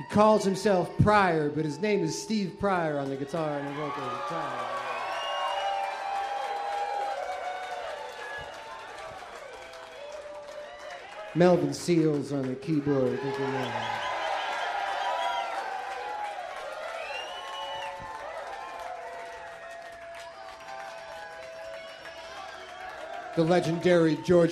calls himself Pryor, but his name is Steve Pryor on the guitar and the vocal guitar. Melvin Seals on the keyboard. The legendary George